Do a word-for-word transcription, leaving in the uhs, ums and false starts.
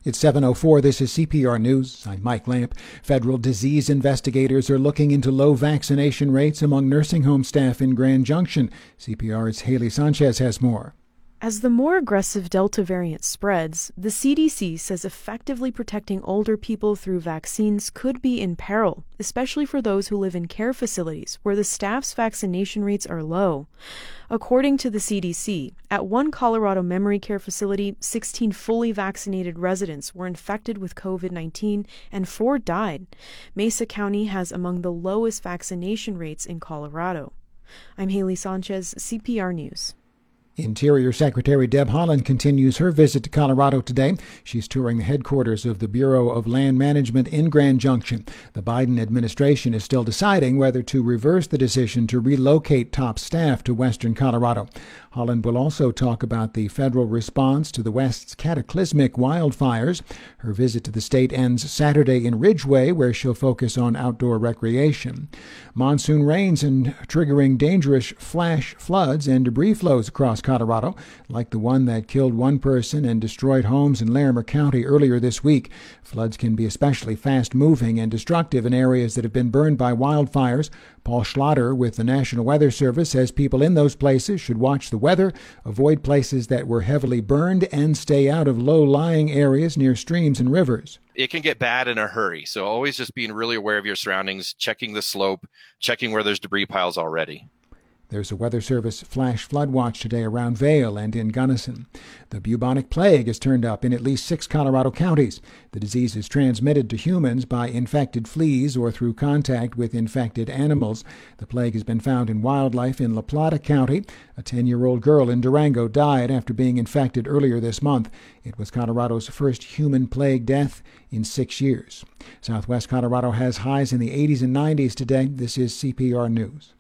It's seven oh four. This is C P R News. I'm Mike Lamp. Federal disease investigators are looking into low vaccination rates among nursing home staff in Grand Junction. C P R's Haley Sanchez has more. As the more aggressive Delta variant spreads, the C D C says effectively protecting older people through vaccines could be in peril, especially for those who live in care facilities where the staff's vaccination rates are low. According to the C D C, at one Colorado memory care facility, sixteen fully vaccinated residents were infected with covid nineteen and four died. Mesa County has among the lowest vaccination rates in Colorado. I'm Haley Sanchez, C P R News. Interior Secretary Deb Haaland continues her visit to Colorado today. She's touring the headquarters of the Bureau of Land Management in Grand Junction. The Biden administration is still deciding whether to reverse the decision to relocate top staff to western Colorado. Haaland will also talk about the federal response to the West's cataclysmic wildfires. Her visit to the state ends Saturday in Ridgway, where she'll focus on outdoor recreation. Monsoon rains and triggering dangerous flash floods and debris flows across Colorado, like the one that killed one person and destroyed homes in Larimer County earlier this week. Floods can be especially fast-moving and destructive in areas that have been burned by wildfires. Paul Schlatter with the National Weather Service says people in those places should watch the weather, avoid places that were heavily burned, and stay out of low-lying areas near streams and rivers. It can get bad in a hurry, so always just being really aware of your surroundings, checking the slope, checking where there's debris piles already. There's a Weather Service flash flood watch today around Vail and in Gunnison. The bubonic plague has turned up in at least six Colorado counties. The disease is transmitted to humans by infected fleas or through contact with infected animals. The plague has been found in wildlife in La Plata County. A ten-year-old girl in Durango died after being infected earlier this month. It was Colorado's first human plague death in six years. Southwest Colorado has highs in the eighties and nineties today. This is C P R News.